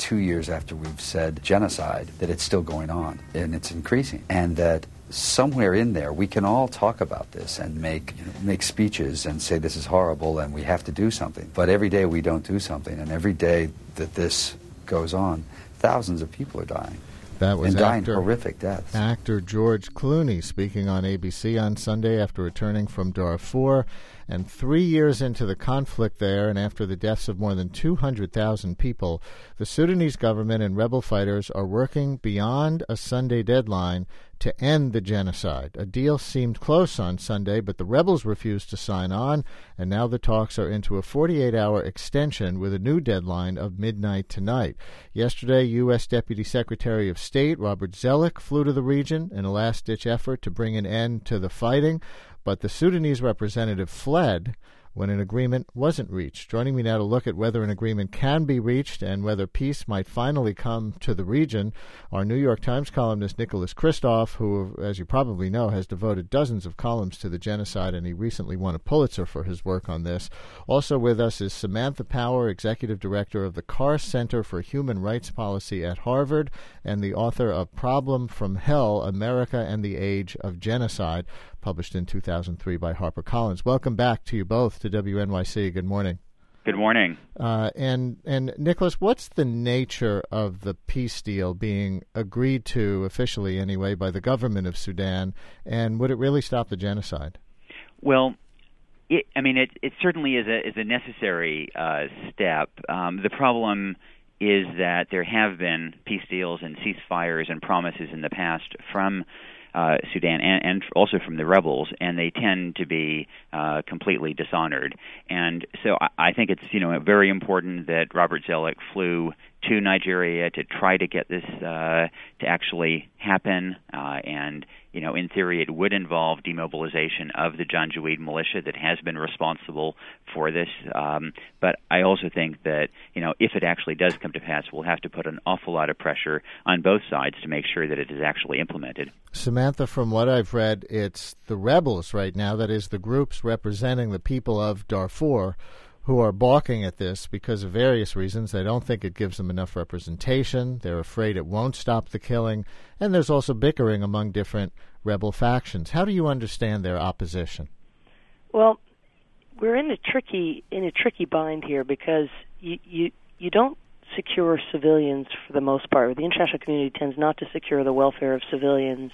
2 years after we've said genocide, that it's still going on, and it's increasing. And that somewhere in there we can all talk about this and make speeches and say this is horrible and we have to do something. But every day we don't do something, and every day that this goes on, thousands of people are dying. That was dying horrific deaths. Actor George Clooney speaking on ABC on Sunday after returning from Darfur. And 3 years into the conflict there, and after the deaths of more than 200,000 people, the Sudanese government and rebel fighters are working beyond a Sunday deadline to end the genocide. A deal seemed close on Sunday, but the rebels refused to sign on, and now the talks are into a 48-hour extension with a new deadline of midnight tonight. Yesterday, U.S. Deputy Secretary of State Robert Zoellick flew to the region in a last-ditch effort to bring an end to the fighting, but the Sudanese representative fled when an agreement wasn't reached. Joining me now to look at whether an agreement can be reached and whether peace might finally come to the region, our New York Times columnist Nicholas Kristof, who, as you probably know, has devoted dozens of columns to the genocide, and he recently won a Pulitzer for his work on this. Also with us is Samantha Power, Executive Director of the Carr Center for Human Rights Policy at Harvard and the author of Problem from Hell, America and the Age of Genocide, published in 2003 by HarperCollins. Welcome back to you both to WNYC. Good morning. Good morning. And Nicholas, what's the nature of the peace deal being agreed to, officially anyway, by the government of Sudan, and would it really stop the genocide? Well, it certainly is a necessary step. The problem is that there have been peace deals and ceasefires and promises in the past from Sudan and also from the rebels, and they tend to be completely dishonored. And so I think it's very important that Robert Zoellick flew to Nigeria to try to get this to actually happen. And in theory, it would involve demobilization of the Janjaweed militia that has been responsible for this. But I also think that if it actually does come to pass, we'll have to put an awful lot of pressure on both sides to make sure that it is actually implemented. Samantha, from what I've read, it's the rebels right now, that is the groups representing the people of Darfur, who are balking at this because of various reasons. They don't think it gives them enough representation. They're afraid it won't stop the killing. And there's also bickering among different rebel factions. How do you understand their opposition? Well, we're in a tricky bind here because you don't secure civilians for the most part. The international community tends not to secure the welfare of civilians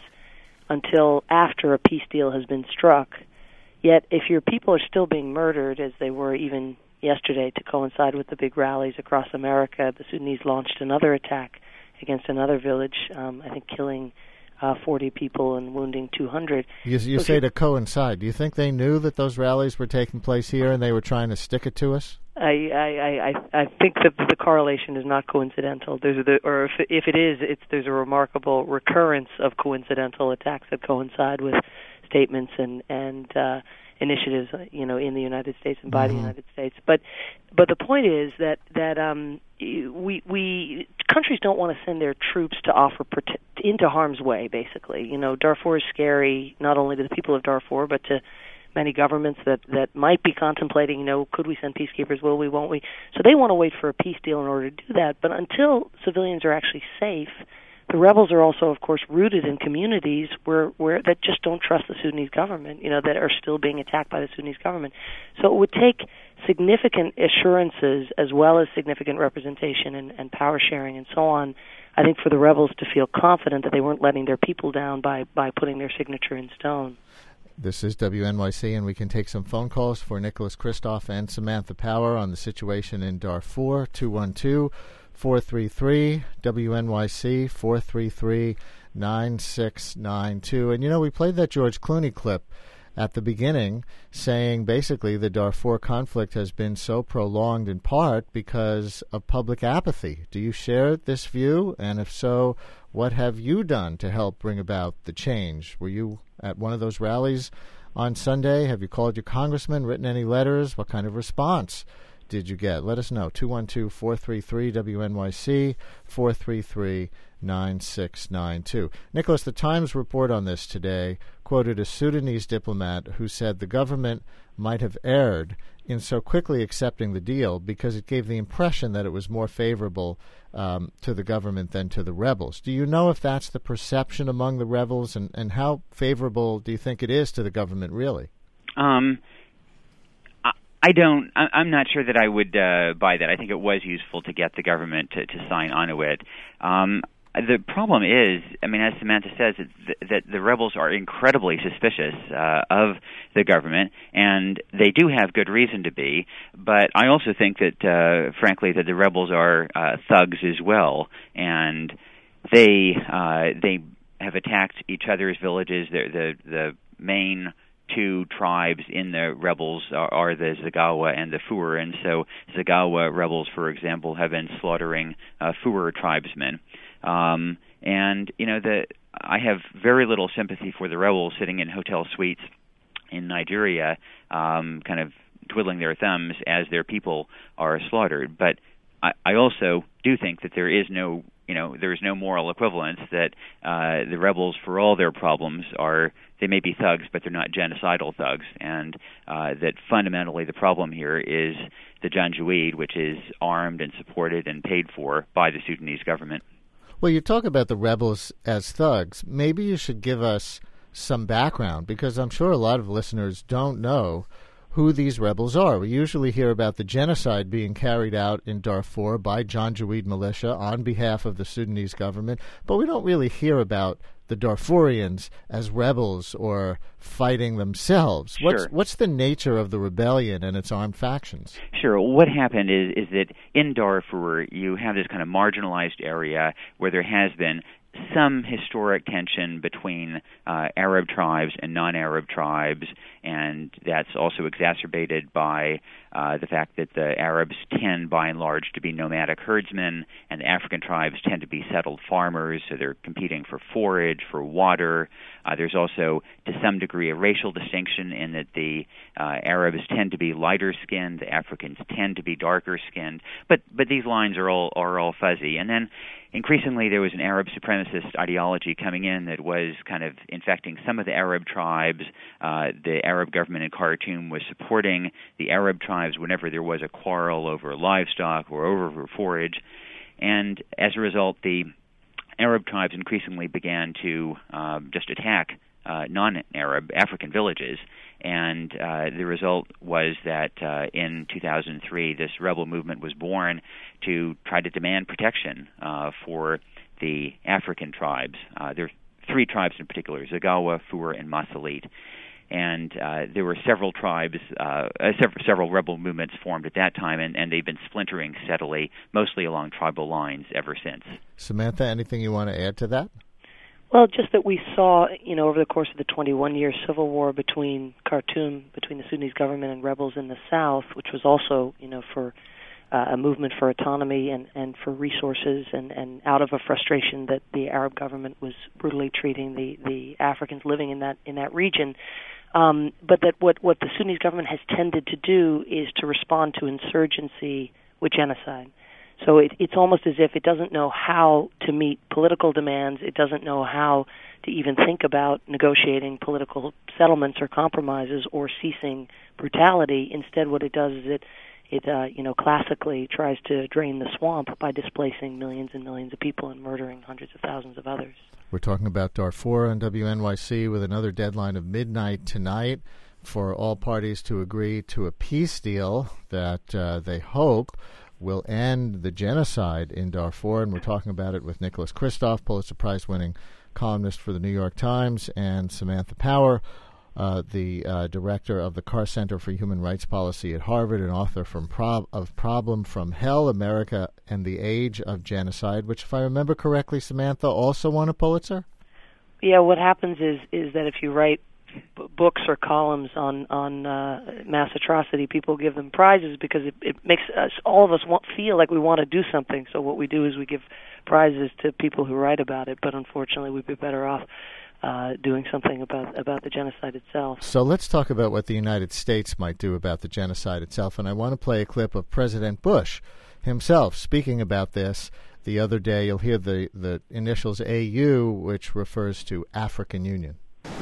until after a peace deal has been struck. Yet, if your people are still being murdered, as they were even yesterday to coincide with the big rallies across America, the Sudanese launched another attack against another village, I think killing 40 people and wounding 200. You say to coincide. Do you think they knew that those rallies were taking place here and they were trying to stick it to us? I think that the correlation is not coincidental. If it is, there's a remarkable recurrence of coincidental attacks that coincide with statements and initiatives, in the United States and by the United States. But the point is that we countries don't want to send their troops to offer into harm's way. Basically, Darfur is scary not only to the people of Darfur but to many governments that might be contemplating, could we send peacekeepers, will we, won't we? So they want to wait for a peace deal in order to do that. But until civilians are actually safe, the rebels are also, of course, rooted in communities where that just don't trust the Sudanese government, that are still being attacked by the Sudanese government. So it would take significant assurances as well as significant representation and power sharing and so on, I think, for the rebels to feel confident that they weren't letting their people down by putting their signature in stone. This is WNYC, and we can take some phone calls for Nicholas Kristof and Samantha Power on the situation in Darfur, 212-433-WNYC, 433-9692. And, we played that George Clooney clip at the beginning saying basically the Darfur conflict has been so prolonged in part because of public apathy. Do you share this view? And if so, what have you done to help bring about the change? Were you at one of those rallies on Sunday? Have you called your congressman, written any letters? What kind of response did you get? Let us know. 212-433-WNYC, 433-9692. Nicholas, the Times report on this today quoted a Sudanese diplomat who said the government might have erred in so quickly accepting the deal because it gave the impression that it was more favorable to the government than to the rebels. Do you know if that's the perception among the rebels, and how favorable do you think it is to the government, really? I don't. I'm not sure that I would buy that. I think it was useful to get the government to sign onto it. The problem is, I mean, as Samantha says, that the rebels are incredibly suspicious of the government, and they do have good reason to be. But I also think that, frankly, that the rebels are thugs as well, and they have attacked each other's villages. The main two tribes in the rebels are the Zagawa and the Fur, and so Zagawa rebels, for example, have been slaughtering Fur tribesmen. And I have very little sympathy for the rebels sitting in hotel suites in Nigeria, kind of twiddling their thumbs as their people are slaughtered. But I also do think that there is no moral equivalence, that the rebels, for all their problems, they may be thugs, but they're not genocidal thugs, and that fundamentally the problem here is the Janjaweed, which is armed and supported and paid for by the Sudanese government. Well, you talk about the rebels as thugs. Maybe you should give us some background, because I'm sure a lot of listeners don't know who these rebels are. We usually hear about the genocide being carried out in Darfur by Janjaweed militia on behalf of the Sudanese government, but we don't really hear about the Darfurians as rebels or fighting themselves. Sure. What's the nature of the rebellion and its armed factions? Sure. What happened is that in Darfur you have this kind of marginalized area where there has been some historic tension between Arab tribes and non-Arab tribes, and that's also exacerbated by the fact that the Arabs tend, by and large, to be nomadic herdsmen, and the African tribes tend to be settled farmers, so they're competing for forage, for water. There's also, to some degree, a racial distinction in that the Arabs tend to be lighter-skinned, the Africans tend to be darker-skinned, but these lines are all fuzzy. And then increasingly there was an Arab supremacist ideology coming in that was kind of infecting some of the Arab tribes. The Arab government in Khartoum was supporting the Arab tribes whenever there was a quarrel over livestock or over forage. And as a result, the Arab tribes increasingly began to just attack non-Arab African villages. And the result was that in 2003, this rebel movement was born to try to demand protection for the African tribes. There are three tribes in particular: Zagawa, Fur, and Masalit. And there were several tribes, several rebel movements formed at that time, and they've been splintering steadily, mostly along tribal lines ever since. Samantha, anything you want to add to that? Well, just that we saw, over the course of the 21-year civil war between Khartoum, between the Sudanese government and rebels in the south, which was also, for a movement for autonomy and for resources, and out of a frustration that the Arab government was brutally treating the Africans living in that region. But that what the Sudanese government has tended to do is to respond to insurgency with genocide. So it's almost as if it doesn't know how to meet political demands. It doesn't know how to even think about negotiating political settlements or compromises or ceasing brutality. Instead, what it does is it classically tries to drain the swamp by displacing millions and millions of people and murdering hundreds of thousands of others. We're talking about Darfur on WNYC with another deadline of midnight tonight for all parties to agree to a peace deal that they hope will end the genocide in Darfur, and we're talking about it with Nicholas Kristof, Pulitzer Prize-winning columnist for the New York Times, and Samantha Power, the director of the Carr Center for Human Rights Policy at Harvard and author of Problem from Hell, America and the Age of Genocide, which, if I remember correctly, Samantha also won a Pulitzer? Yeah, what happens is that if you write books or columns on mass atrocity, people give them prizes because it makes all of us feel like we want to do something. So what we do is we give prizes to people who write about it, but unfortunately we'd be better off doing something about the genocide itself. So let's talk about what the United States might do about the genocide itself, and I want to play a clip of President Bush himself speaking about this the other day. You'll hear the initials AU, which refers to African Union.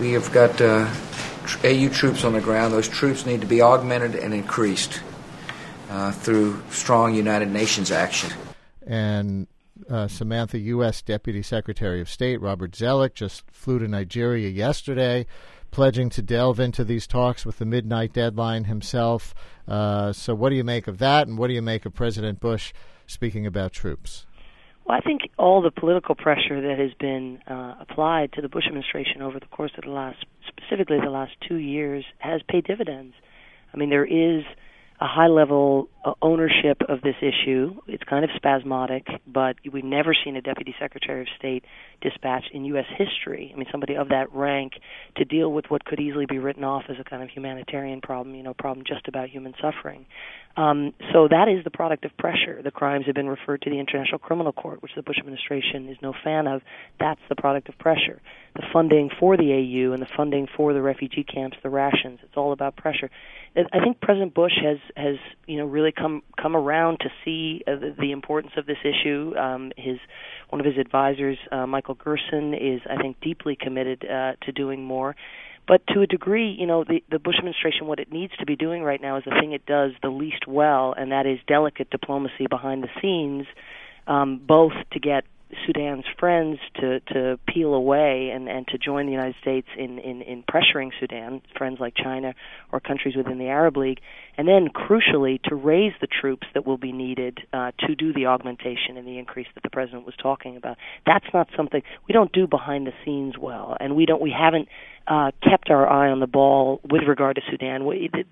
We have got AU troops on the ground. Those troops need to be augmented and increased through strong United Nations action. And Samantha, U.S. Deputy Secretary of State Robert Zoellick just flew to Nigeria yesterday, pledging to delve into these talks with the midnight deadline himself. So what do you make of that, and what do you make of President Bush speaking about troops? Well, I think all the political pressure that has been applied to the Bush administration over the course of specifically the last 2 years, has paid dividends. I mean, there is a high-level ownership of this issue. It's kind of spasmodic, but we've never seen a Deputy Secretary of State dispatched in U.S. history. I mean, somebody of that rank to deal with what could easily be written off as a kind of humanitarian problem, problem just about human suffering. So that is the product of pressure. The crimes have been referred to the International Criminal Court, which the Bush administration is no fan of. That's the product of pressure. The funding for the AU and the funding for the refugee camps, the rations, it's all about pressure. I think President Bush has really come around to see the importance of this issue. One of his advisors, Michael Gerson, is, I think, deeply committed to doing more. But to a degree, the Bush administration, what it needs to be doing right now is the thing it does the least well, and that is delicate diplomacy behind the scenes, both to get Sudan's friends to peel away and to join the United States in pressuring Sudan, friends like China or countries within the Arab League, and then, crucially, to raise the troops that will be needed to do the augmentation and the increase that the President was talking about. That's not something we don't do behind the scenes well, and we haven't kept our eye on the ball with regard to Sudan.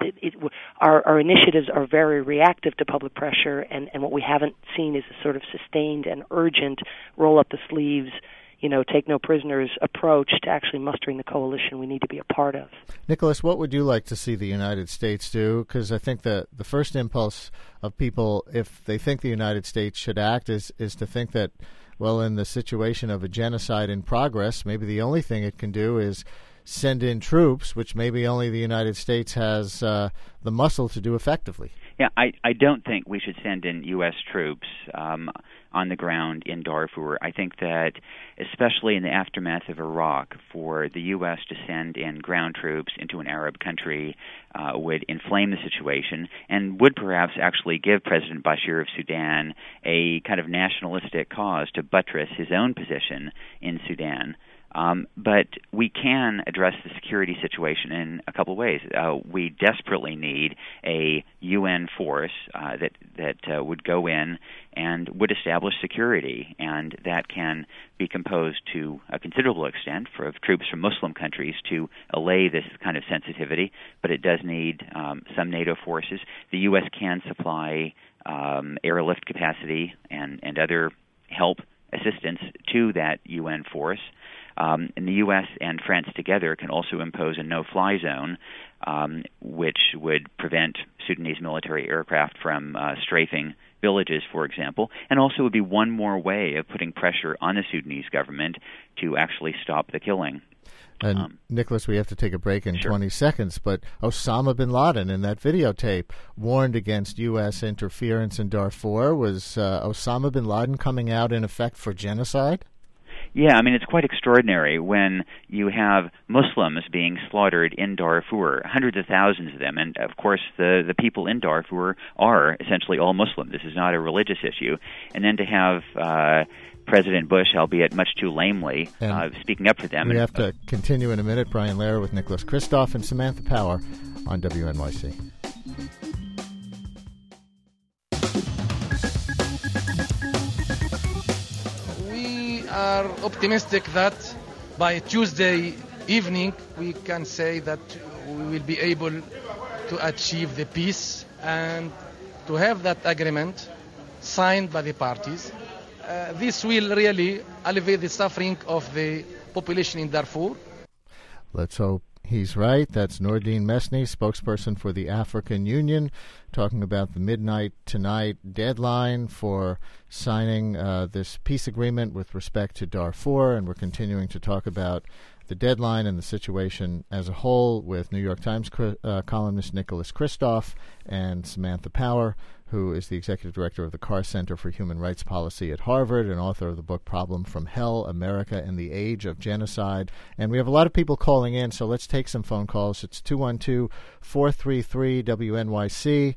Our initiatives are very reactive to public pressure, and what we haven't seen is a sort of sustained and urgent roll up the sleeves, take no prisoners approach to actually mustering the coalition we need to be a part of. Nicholas, what would you like to see the United States do? Because I think that the first impulse of people, if they think the United States should act, is to think that, well, in the situation of a genocide in progress, maybe the only thing it can do is send in troops, which maybe only the United States has the muscle to do effectively. Yeah, I don't think we should send in U.S. troops on the ground in Darfur. I think that, especially in the aftermath of Iraq, for the U.S. to send in ground troops into an Arab country would inflame the situation and would perhaps actually give President Bashir of Sudan a kind of nationalistic cause to buttress his own position in Sudan. But we can address the security situation in a couple of ways. We desperately need a UN force that would go in and would establish security, and that can be composed to a considerable extent of troops from Muslim countries to allay this kind of sensitivity, but it does need some NATO forces. The U.S. can supply airlift capacity and other help assistance to that UN force. And the U.S. and France together can also impose a no-fly zone, which would prevent Sudanese military aircraft from strafing villages, for example, and also would be one more way of putting pressure on the Sudanese government to actually stop the killing. And Nicholas, we have to take a break in Sure. 20 seconds, but Osama bin Laden in that videotape warned against U.S. interference in Darfur. Was Osama bin Laden coming out in effect for genocide? Yeah, I mean, it's quite extraordinary when you have Muslims being slaughtered in Darfur, hundreds of thousands of them, and of course the people in Darfur are essentially all Muslim. This is not a religious issue. And then to have President Bush, albeit much too lamely, speaking up for them. We have to continue in a minute. Brian Lehrer with Nicholas Kristof and Samantha Power on WNYC. We are optimistic that by Tuesday evening we can say that we will be able to achieve the peace and to have that agreement signed by the parties. This will really alleviate the suffering of the population in Darfur. Let's hope he's right. That's Noordine Mesny, spokesperson for the African Union, talking about the midnight tonight deadline for signing this peace agreement with respect to Darfur, and we're continuing to talk about the deadline and the situation as a whole with New York Times columnist Nicholas Kristof and Samantha Power, who is the executive director of the Carr Center for Human Rights Policy at Harvard and author of the book Problem from Hell, America in the Age of Genocide. And we have a lot of people calling in, so let's take some phone calls. It's 212-433-WNYC,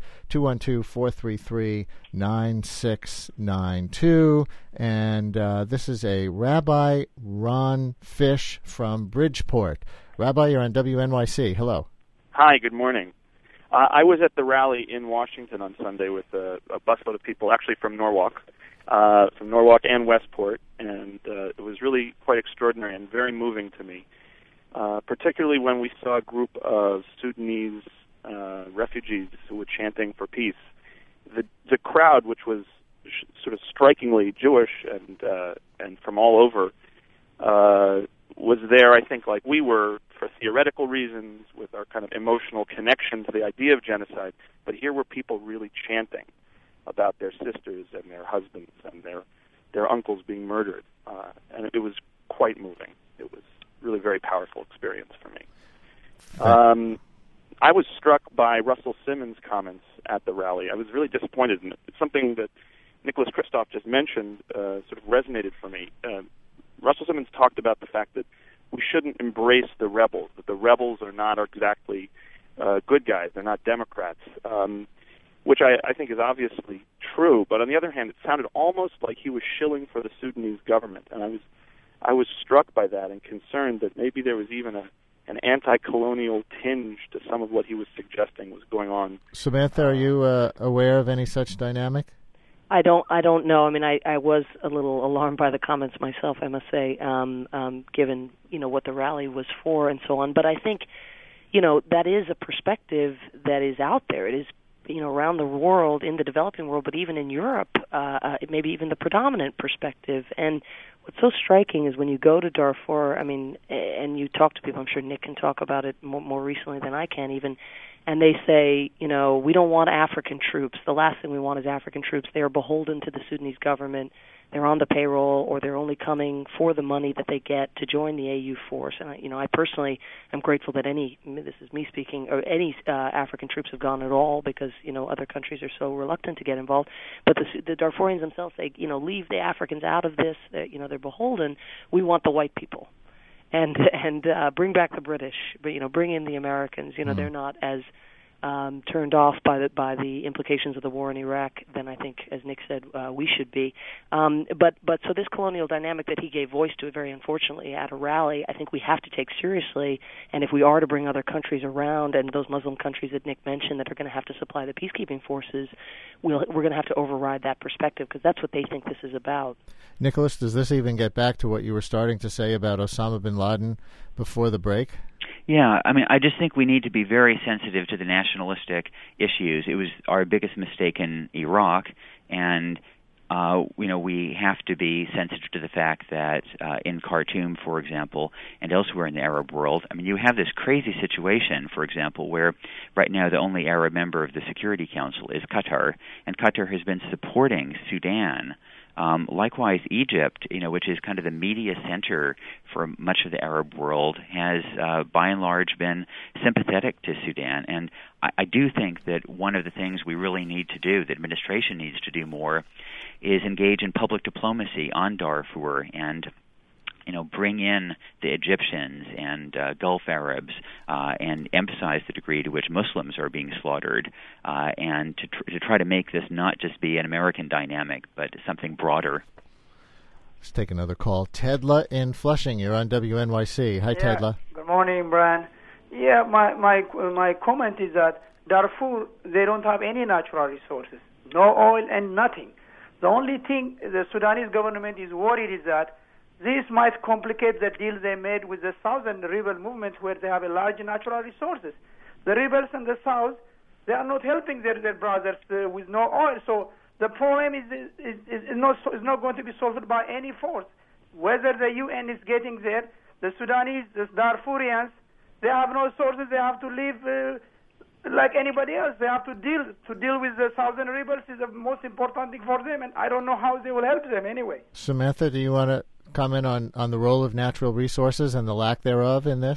212-433-9692. And this is a Rabbi Ron Fish from Bridgeport. Rabbi, you're on WNYC. Hello. Hi, good morning. I was at the rally in Washington on Sunday with a busload of people, actually from Norwalk and Westport, and it was really quite extraordinary and very moving to me, particularly when we saw a group of Sudanese refugees who were chanting for peace. The crowd, which was sort of strikingly Jewish and from all over, was there, I think, like we were, for theoretical reasons, with our kind of emotional connection to the idea of genocide. But here were people really chanting about their sisters and their husbands and their uncles being murdered. And it was quite moving. It was really a very powerful experience for me. I was struck by Russell Simmons' comments at the rally. I was really disappointed in it. It's something that Nicholas Kristof just mentioned sort of resonated for me. Russell Simmons talked about the fact that we shouldn't embrace the rebels, that the rebels are not exactly good guys, they're not Democrats, which I think is obviously true. But on the other hand, it sounded almost like he was shilling for the Sudanese government, and I was struck by that and concerned that maybe there was even an anti-colonial tinge to some of what he was suggesting was going on. Samantha, are you aware of any such dynamic? I don't know. I mean, I was a little alarmed by the comments myself, I must say, given, what the rally was for and so on. But I think, that is a perspective that is out there. It is, around the world, in the developing world, but even in Europe, maybe even the predominant perspective. And what's so striking is when you go to Darfur, I mean, and you talk to people, I'm sure Nick can talk about it more recently than I can even, and they say, we don't want African troops. The last thing we want is African troops. They are beholden to the Sudanese government. They're on the payroll, or they're only coming for the money that they get to join the AU force. And I personally am grateful that this is me speaking, or any African troops have gone at all, because other countries are so reluctant to get involved. But the Darfurians themselves say, leave the Africans out of this. They're beholden. We want the white people. And bring back the British, but bring in the Americans. They're not as turned off by the implications of the war in Iraq than I think, as Nick said, we should be. But so this colonial dynamic that he gave voice to, very unfortunately, at a rally, I think we have to take seriously. And if we are to bring other countries around, and those Muslim countries that Nick mentioned that are going to have to supply the peacekeeping forces, we're going to have to override that perspective, because that's what they think this is about. Nicholas, does this even get back to what you were starting to say about Osama bin Laden before the break? Yeah, I mean, I just think we need to be very sensitive to the nationalistic issues. It was our biggest mistake in Iraq, and we have to be sensitive to the fact that in Khartoum, for example, and elsewhere in the Arab world, I mean, you have this crazy situation, for example, where right now the only Arab member of the Security Council is Qatar, and Qatar has been supporting Sudan. Likewise, Egypt, which is kind of the media center for much of the Arab world, has by and large been sympathetic to Sudan. And I do think that one of the things we really need to do, the administration needs to do more, is engage in public diplomacy on Darfur and bring in the Egyptians and Gulf Arabs and emphasize the degree to which Muslims are being slaughtered, and to try to make this not just be an American dynamic, but something broader. Let's take another call. Tedla in Flushing, you're on WNYC. Hi, Tedla. Good morning, Brian. Yeah, my comment is that Darfur, they don't have any natural resources, no oil and nothing. The only thing the Sudanese government is worried is that this might complicate the deal they made with the southern rebel movements, where they have a large natural resources. The rebels in the south, they are not helping their brothers with no oil. So the problem is not going to be solved by any force. Whether the UN is getting there, the Sudanese, the Darfurians, they have no sources. They have to live like anybody else. They have to deal with the southern rebels is the most important thing for them, and I don't know how they will help them anyway. Samantha, do you want to comment on the role of natural resources and the lack thereof in this?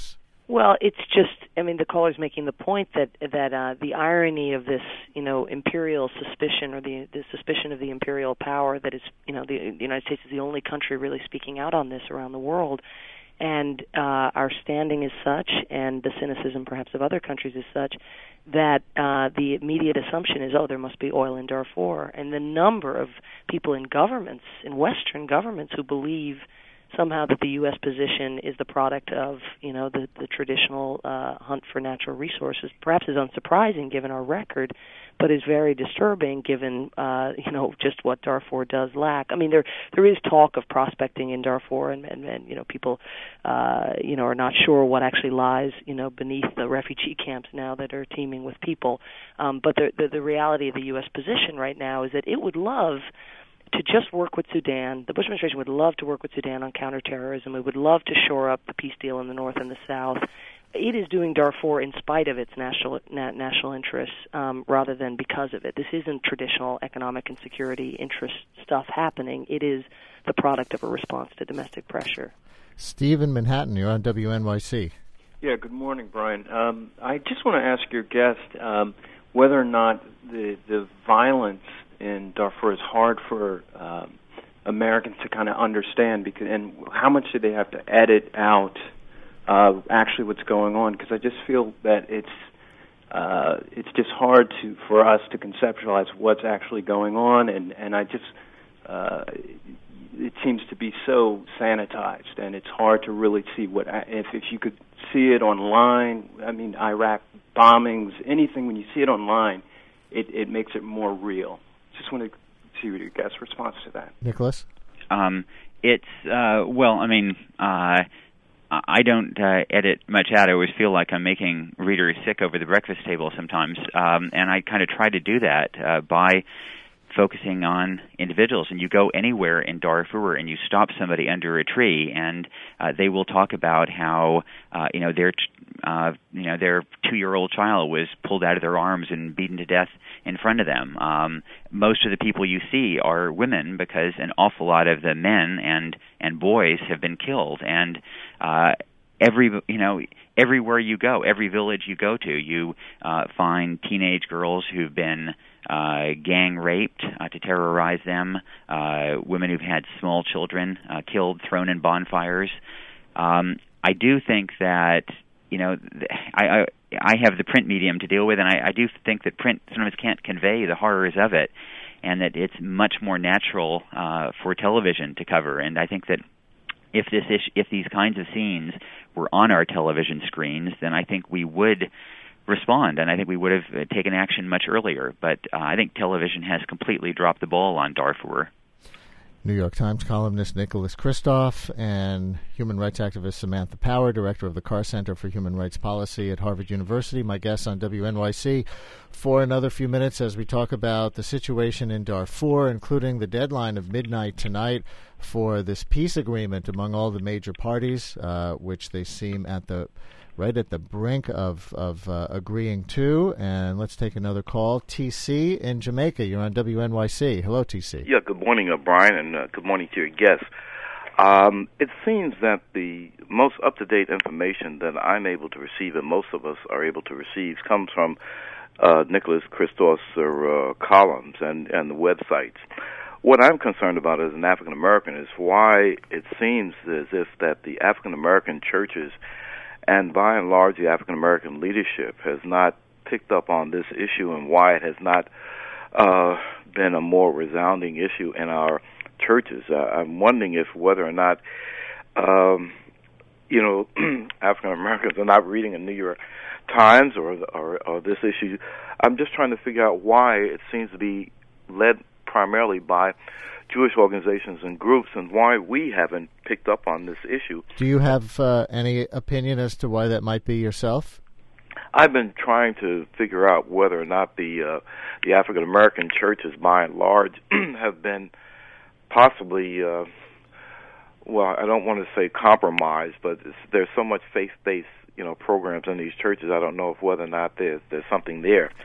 Well, it's just, I mean, the caller's making the point that the irony of this, imperial suspicion, or the suspicion of the imperial power that is, the United States is the only country really speaking out on this around the world, and our standing is such, and the cynicism perhaps of other countries is such, that the immediate assumption is, there must be oil in Darfur. And the number of people in governments, in Western governments, who believe somehow that the U.S. position is the product of, the traditional hunt for natural resources, perhaps is unsurprising given our record, but is very disturbing given, just what Darfur does lack. I mean, there is talk of prospecting in Darfur, and people, are not sure what actually lies, beneath the refugee camps now that are teeming with people. But the reality of the U.S. position right now is that it would love to just work with Sudan. The Bush administration would love to work with Sudan on counterterrorism. It would love to shore up the peace deal in the north and the south. It is doing Darfur in spite of its national interests, rather than because of it. This isn't traditional economic and security interest stuff happening. It is the product of a response to domestic pressure. Steve in Manhattan, you're on WNYC. Yeah, good morning, Brian. I just want to ask your guest whether or not the violence in Darfur is hard for Americans to kind of understand, and how much do they have to edit out actually what's going on? Because I just feel that it's just hard for us to conceptualize what's actually going on, and I just it seems to be so sanitized, and it's hard to really see what if you could see it online. I mean, Iraq bombings, anything, when you see it online, it makes it more real. Just want to see your guest response to that. Nicholas? It's, I don't edit much out. I always feel like I'm making readers sick over the breakfast table sometimes, and I kind of try to do that by focusing on individuals. And you go anywhere in Darfur and you stop somebody under a tree, and they will talk about how their 2-year-old child was pulled out of their arms and beaten to death in front of them. Most of the people you see are women, because an awful lot of the men and boys have been killed. And everywhere you go, every village you go to, you find teenage girls who've been gang raped to terrorize them, women who've had small children killed, thrown in bonfires. I do think that, I have the print medium to deal with, and I do think that print sometimes can't convey the horrors of it, and that it's much more natural for television to cover. And I think that if these kinds of scenes were on our television screens, then I think we would respond, and I think we would have taken action much earlier. But I think television has completely dropped the ball on Darfur. New York Times columnist Nicholas Kristof and human rights activist Samantha Power, director of the Carr Center for Human Rights Policy at Harvard University, my guests on WNYC for another few minutes as we talk about the situation in Darfur, including the deadline of midnight tonight for this peace agreement among all the major parties, which they seem right at the brink of agreeing to. And let's take another call. TC in Jamaica, you're on WNYC. Hello, TC. Yeah, good morning, Brian, and good morning to your guests. It seems that the most up-to-date information that I'm able to receive, and most of us are able to receive, comes from Nicholas Kristof's columns and the websites. What I'm concerned about as an African-American is why it seems as if that the African-American churches and by and large the African-American leadership has not picked up on this issue, and why it has not been a more resounding issue in our churches. I'm wondering if whether or not, African-Americans are not reading the New York Times or this issue. I'm just trying to figure out why it seems to be led primarily by Jewish organizations and groups, and why we haven't picked up on this issue. Do you have any opinion as to why that might be yourself? I've been trying to figure out whether or not the African American churches, by and large, have been possibly, I don't want to say compromised, but there's so much faith-based, programs in these churches. I don't know if whether or not there's something there.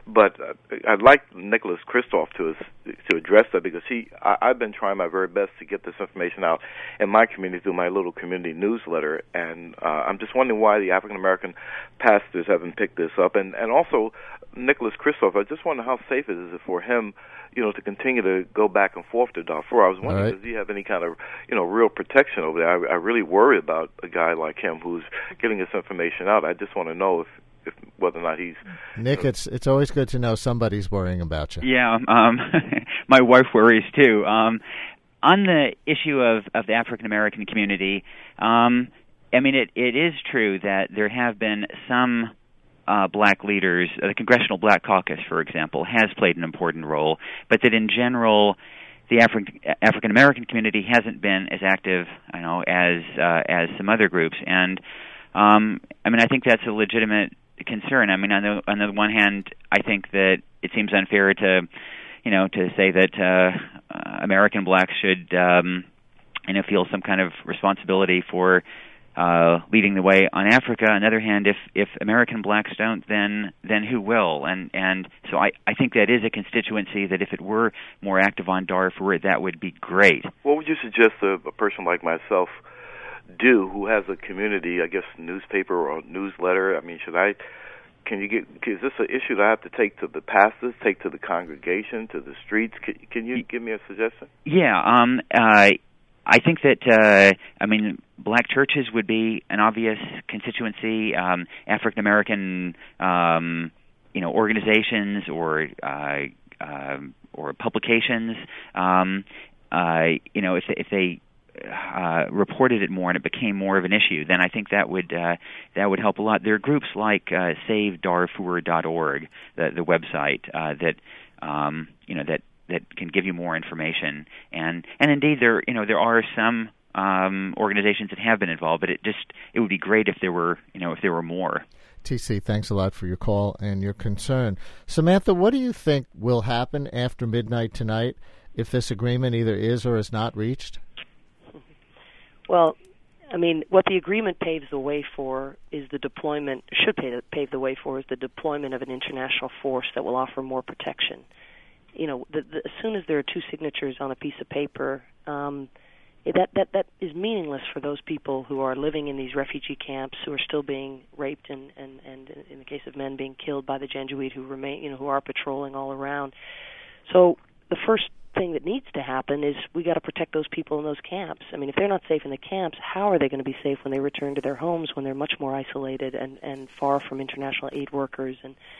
But I'd like Nicholas Kristof to address that, because I've been trying my very best to get this information out in my community through my little community newsletter, and I'm just wondering why the African American pastors haven't picked this up. And also, Nicholas Kristof, I just wonder how safe it is for him, to continue to go back and forth to Darfur. I was wondering, does he have any kind of, real protection over there? I really worry about a guy like him who's getting this information out. I just want to know if whether or not he's... Nick, it's always good to know somebody's worrying about you. Yeah, my wife worries too. On the issue of the African American community, it is true that there have been some black leaders. The Congressional Black Caucus, for example, has played an important role, but that in general, the African American community hasn't been as active, as some other groups. And I think that's a legitimate concern. On the one hand, I think that it seems unfair to say that American blacks should, feel some kind of responsibility for leading the way on Africa. On the other hand, if American blacks don't, then who will? And so I think that is a constituency that if it were more active on Darfur, that would be great. What would you suggest a person like myself do who has a community, I guess, newspaper or newsletter? Is this an issue that I have to take to the pastors, take to the congregation, to the streets? Can you give me a suggestion? Yeah, I think that, black churches would be an obvious constituency. African American, organizations or publications, if they reported it more and it became more of an issue, then I think that would help a lot. There are groups like SaveDarfur.org, the website that can give you more information, and indeed there are some organizations that have been involved, but it would be great if there were more. TC, thanks a lot for your call and your concern. Samantha, what do you think will happen after midnight tonight if this agreement either is or is not reached? Well, what the agreement paves the way for is the deployment, pave the way for is the deployment of an international force that will offer more protection. As soon as there are two signatures on a piece of paper, that is meaningless for those people who are living in these refugee camps, who are still being raped and in the case of men being killed by the Janjaweed who are patrolling all around. So the first thing that needs to happen is we got to protect those people in those camps. If they're not safe in the camps, how are they going to be safe when they return to their homes, when they're much more isolated and far from international aid workers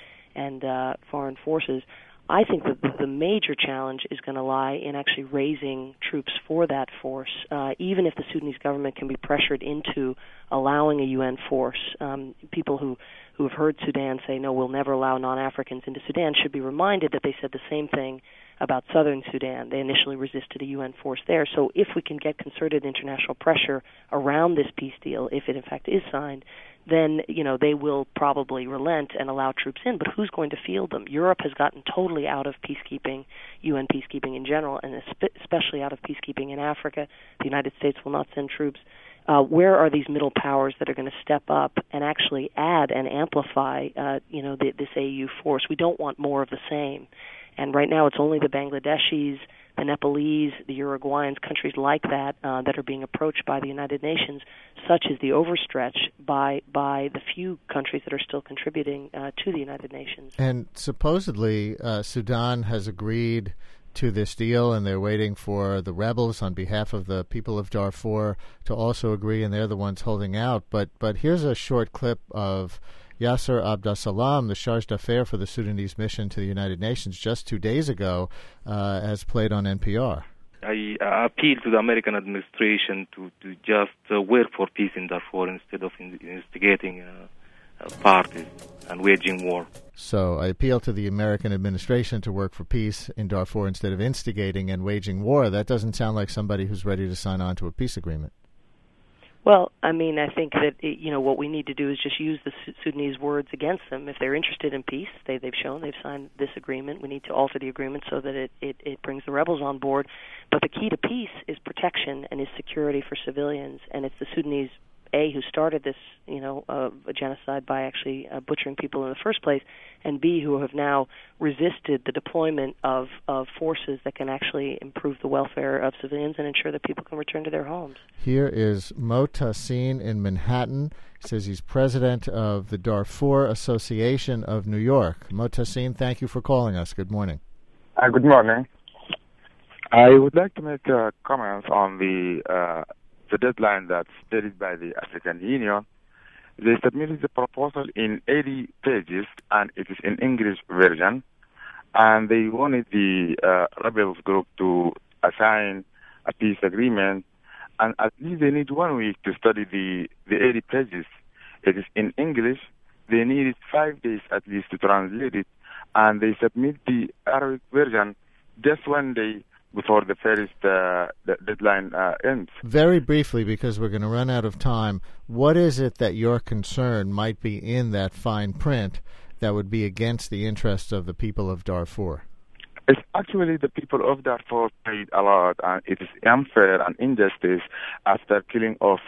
and foreign forces? I think that the major challenge is going to lie in actually raising troops for that force. Even if the Sudanese government can be pressured into allowing a UN force, people who have heard Sudan say, no, we'll never allow non-Africans into Sudan, should be reminded that they said the same thing about southern Sudan. They initially resisted a UN force there. So if we can get concerted international pressure around this peace deal, if it in fact is signed, then they will probably relent and allow troops in. But who's going to field them? Europe has gotten totally out of peacekeeping, UN peacekeeping in general, and especially out of peacekeeping in Africa. The United States will not send troops. Where are these middle powers that are going to step up and actually add and amplify, this AU force? We don't want more of the same. And right now, it's only the Bangladeshis, the Nepalese, the Uruguayans, countries like that that are being approached by the United Nations, such as the overstretch by the few countries that are still contributing to the United Nations. And supposedly, Sudan has agreed to this deal, and they're waiting for the rebels on behalf of the people of Darfur to also agree, and they're the ones holding out. But here's a short clip of Yasser Abdeslam, the charge d'affaires for the Sudanese mission to the United Nations just 2 days ago, as played on NPR. I appeal to the American administration to just work for peace in Darfur instead of instigating parties and waging war. So I appeal to the American administration to work for peace in Darfur instead of instigating and waging war. That doesn't sound like somebody who's ready to sign on to a peace agreement. Well, I think that what we need to do is just use the Sudanese words against them. If they're interested in peace, they've shown they've signed this agreement. We need to alter the agreement so that it brings the rebels on board. But the key to peace is protection and is security for civilians, and it's the Sudanese who started this, a genocide by actually butchering people in the first place, and B, who have now resisted the deployment of forces that can actually improve the welfare of civilians and ensure that people can return to their homes. Here is Mo Tahsin in Manhattan. He says he's president of the Darfur Association of New York. Mo Tahsin, thank you for calling us. Good morning. Good morning. I would like to make comments on the deadline that's stated by the African Union. They submitted the proposal in 80 pages, and it is in English version. And they wanted the rebels group to assign a peace agreement, and at least they need 1 week to study the 80 pages. It is in English. They needed 5 days at least to translate it, and they submit the Arabic version just 1 day before the first the deadline ends. Very briefly, because we're going to run out of time, what is it that your concern might be in that fine print that would be against the interests of the people of Darfur? It's actually the people of Darfur paid a lot, and it is unfair and injustice after killing of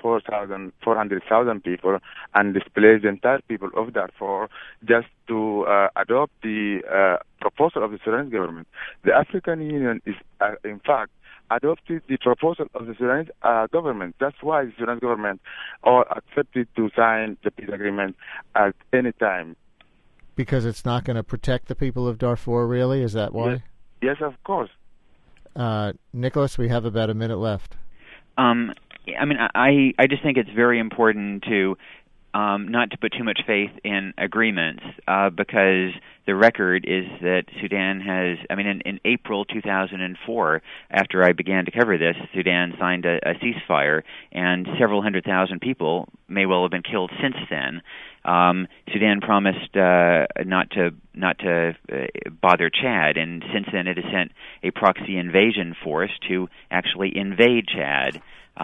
400,000 people and displaced the entire people of Darfur just to adopt the proposal of the Sudanese government. The African Union is, in fact, adopted the proposal of the Sudanese government. That's why the Sudanese government all accepted to sign the peace agreement at any time. Because it's not going to protect the people of Darfur, really? Is that why? Yes, of course. Nicholas, we have about a minute left. I just think it's very important to not to put too much faith in agreements because the record is that Sudan has, in April 2004, after I began to cover this, Sudan signed a ceasefire, and several 100,000 people may well have been killed since then. Sudan promised not to bother Chad, and since then it has sent a proxy invasion force to actually invade Chad.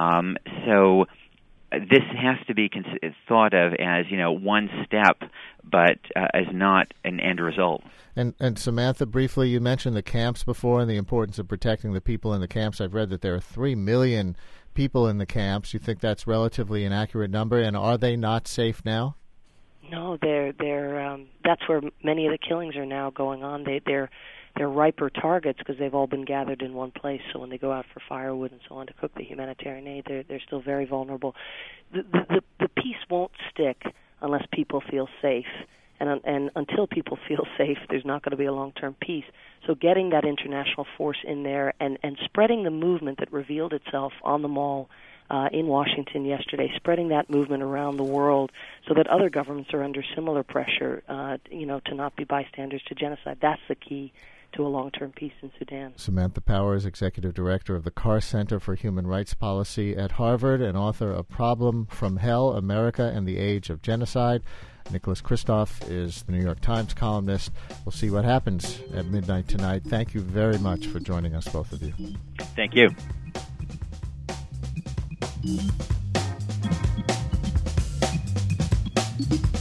So this has to be thought of as, one step, but as not an end result. And Samantha, briefly, you mentioned the camps before and the importance of protecting the people in the camps. I've read that there are 3 million people in the camps. You think that's relatively an accurate number, and are they not safe now? No, they're that's where many of the killings are now going on. They're riper targets because they've all been gathered in one place. So when they go out for firewood and so on to cook the humanitarian aid, they're still very vulnerable. The peace won't stick unless people feel safe, and until people feel safe, there's not going to be a long-term peace. So getting that international force in there and spreading the movement that revealed itself on the Mall in Washington yesterday, spreading that movement around the world so that other governments are under similar pressure, to not be bystanders to genocide. That's the key to a long-term peace in Sudan. Samantha Powers, Executive Director of the Carr Center for Human Rights Policy at Harvard and author of Problem from Hell, America and the Age of Genocide. Nicholas Kristof is the New York Times columnist. We'll see what happens at midnight tonight. Thank you very much for joining us, both of you. Thank you. Thank you.